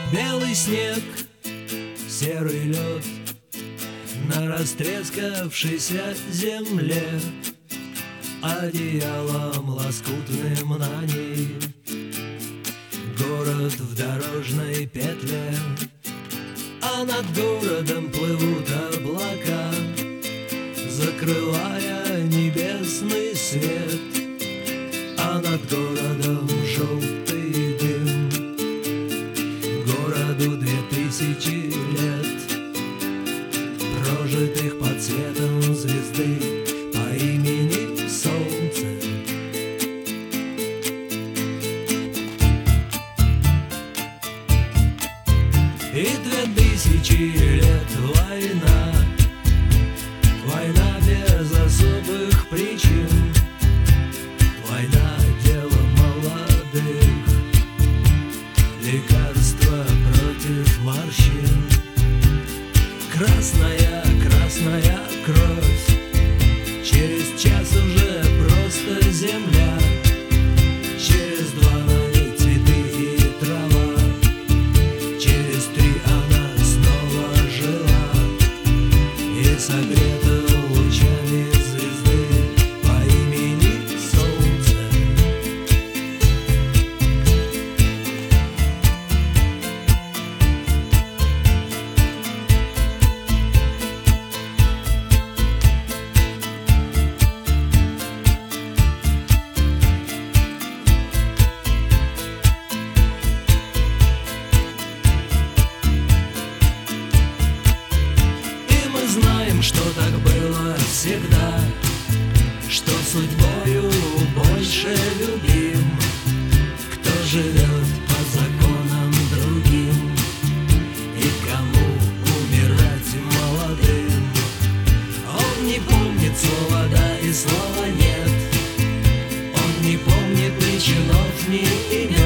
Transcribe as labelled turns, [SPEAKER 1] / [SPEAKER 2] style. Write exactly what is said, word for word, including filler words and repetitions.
[SPEAKER 1] Белый снег, серый лед на растрескавшейся земле, одеялом лоскутным на ней город в дорожной петле. А над городом плывут облака, закрывая небесный свет. А над городом желтый дым, городу две тысячи лет, прожитых под светом звезды по имени Солнце. И две тысячи лет война, война без особых причин, война — дело молодых, лекарство против морщин. Красная, красная кровь, через час уже просто земля, через два на ней цветы и трава, через три она снова жила и согрета лучами звезды по имени Солнце. Знаем, что так было всегда, что судьбою больше любим, кто живет по законам другим и кому умирать молодым. Он не помнит слова «да» и слова «нет», он не помнит ни чинов, ни имен.